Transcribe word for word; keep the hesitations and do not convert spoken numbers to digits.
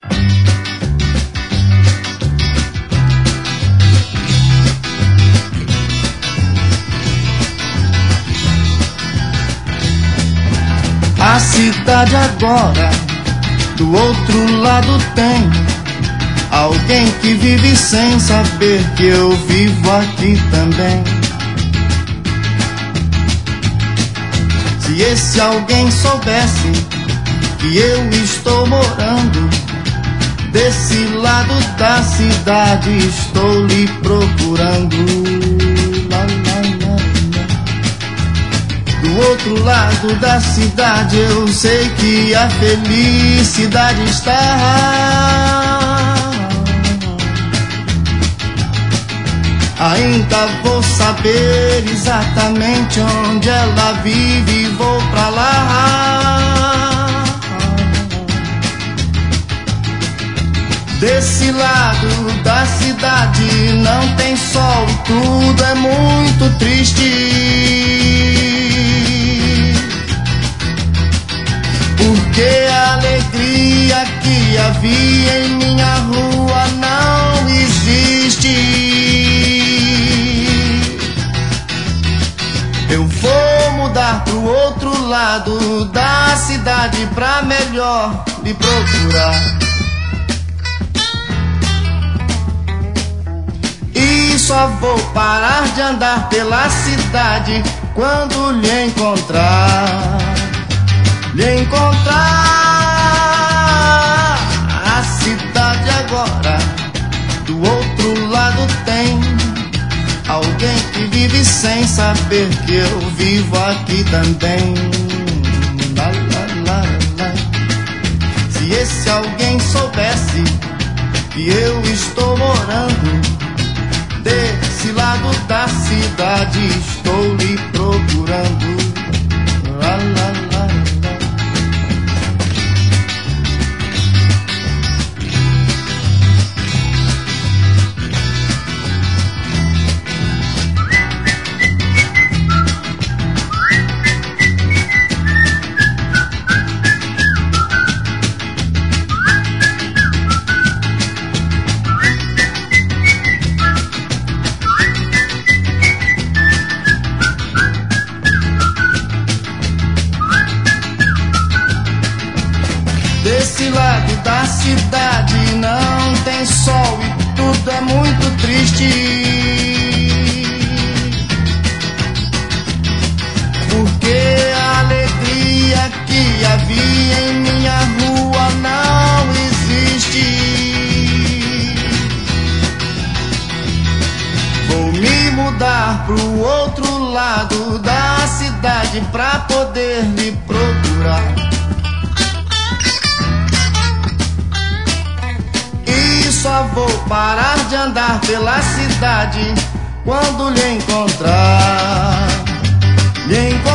A cidade agora, do outro lado tem alguém que vive sem saber que eu vivo aqui também. Se esse alguém soubesse que eu estou morando desse lado da cidade, estou lhe procurando. Do outro lado da cidade eu sei que a felicidade está. Ainda vou saber exatamente onde ela vive e vou pra lá. Desse lado da cidade não tem sol e tudo é muito triste. Porque a alegria que havia em minha rua não existe. Eu vou mudar pro outro lado da cidade pra melhor me procurar. E só vou parar de andar pela cidade quando lhe encontrar. Lhe encontrar. A cidade agora, do outro lado tem alguém que vive sem saber que eu vivo aqui também. Lá, lá, lá, lá. Se esse alguém soubesse que eu estou morando desse lado da cidade, estou lhe procurando. Lá, lá, lá. Desse lado da cidade não tem sol e tudo é muito triste. Porque a alegria que havia em minha rua não existe. Vou me mudar pro outro lado da cidade pra poder lhe procurar. Só vou parar de andar pela cidade quando lhe encontrar. Lhe encontrar.